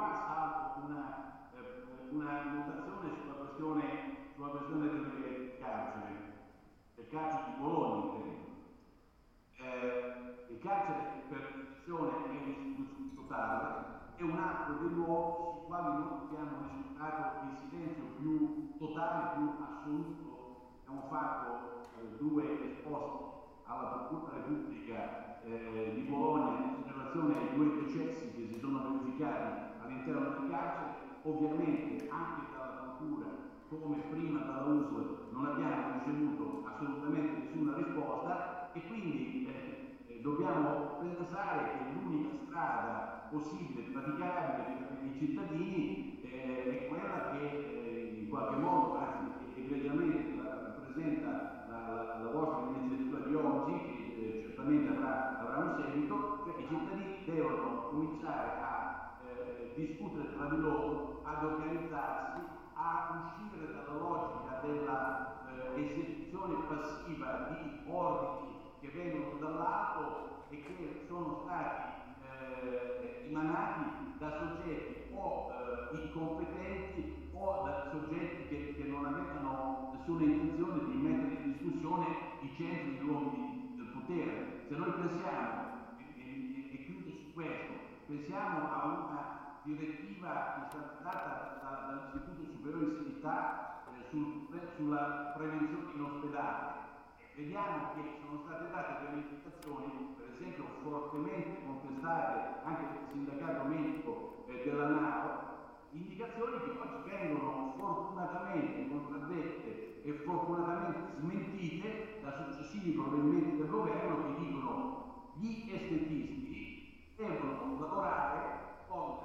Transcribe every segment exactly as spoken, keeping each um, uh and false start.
fa salvo una, eh, una notazione sulla questione, sulla questione delle carceri, del carcere di Bologna. Eh, il carcere per definizione è un'istituzione totale, è un altro dei luoghi sui quali noi abbiamo riscontrato il silenzio più totale, più assoluto. Abbiamo fatto eh, due esposti alla Procura Repubblica eh, di Bologna in relazione ai due decessi che si sono verificati all'interno del carcere. Ovviamente anche dalla Procura, come prima dalla U S L, non abbiamo ricevuto assolutamente nessuna risposta e quindi eh, dobbiamo pensare che l'unica strada possibile, praticabile per i cittadini eh, è quella che eh, in qualche modo, anzi egregiamente rappresenta la, la, la vostra iniziativa di oggi, che eh, certamente avrà, avrà un seguito, cioè i cittadini devono cominciare a eh, discutere tra di loro, ad organizzarsi, a uscire dalla logica della eh, esecuzione passiva di ordini che vengono dall'alto e che sono stati eh, emanati da soggetti o eh, incompetenti o da soggetti che, che non avevano nessuna intenzione di mettere in discussione i centri di luoghi del potere. Se noi pensiamo, e, e, e chiudo su questo, pensiamo a una direttiva che è stata data da, dall'Istituto Superiore di Sanità eh, sul, sulla prevenzione in ospedale. Vediamo che sono state date delle indicazioni, per esempio fortemente contestate anche dal sindacato medico eh, della NAO, indicazioni che oggi vengono fortunatamente contraddette e fortunatamente smentite da successivi provvedimenti del governo che dicono gli estetisti devono lavorare con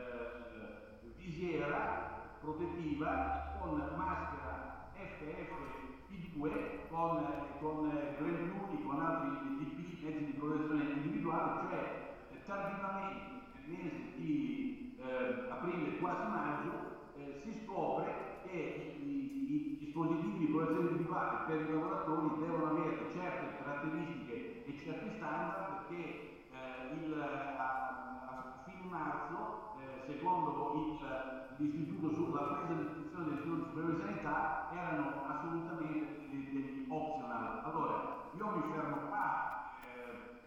eh, visiera protettiva, con maschera F F P due, con, con grembiuli, con altri T P, mezzi di protezione individuale, cioè eh, tardivamente nel mese di eh, aprile, quasi maggio, eh, si scopre che i, i, i dispositivi di protezione individuale per i lavoratori devono avere certe caratteristiche e certi standard che eh, il, a, a fine marzo, eh, secondo il, l'istituto sulla presa di decisione dell'Istituto Superiore di Sanità, erano assolutamente degli, degli optional. Allora, io mi fermo qua eh,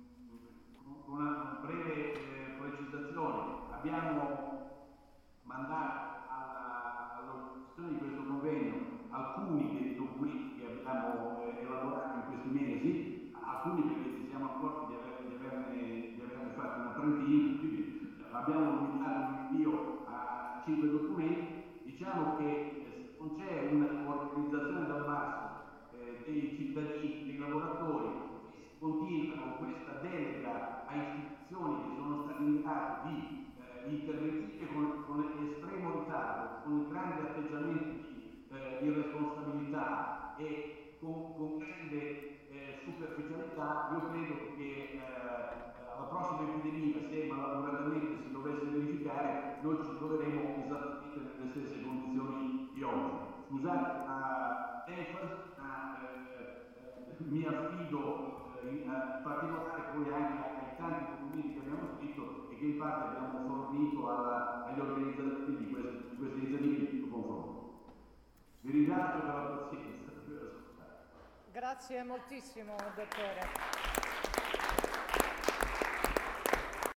con una breve eh, precisazione. Abbiamo mandato alla, all'organizzazione di questo convegno alcuni dei documenti che abbiamo eh, elaborato in questi mesi, alcuni perché ci siamo accorti di, aver, di, averne, di averne fatto una trentina, quindi abbiamo limitato l'invio a cinque documenti. Diciamo che eh, non c'è un'organizzazione dal basso eh, dei cittadini, dei lavoratori, che si continua con questa delega a istituzioni che sono state in grado di eh, intervenire con, con estremo ritardo, con grandi atteggiamenti di eh, irresponsabilità e con, con grande eh, superficialità. Io credo che eh, alla prossima epidemia, se malauguratamente si dovesse verificare, noi ci troveremo esattamente nelle stesse condizioni di oggi. Scusate la enfasi, ma eh, mi affido eh, in, in particolare poi anche ai tanti documenti che abbiamo scritto e che in parte abbiamo fornito alla, agli organizzatori di queste, di queste iniziative di questo confronto. Vi ringrazio per la pazienza. Grazie moltissimo, dottore.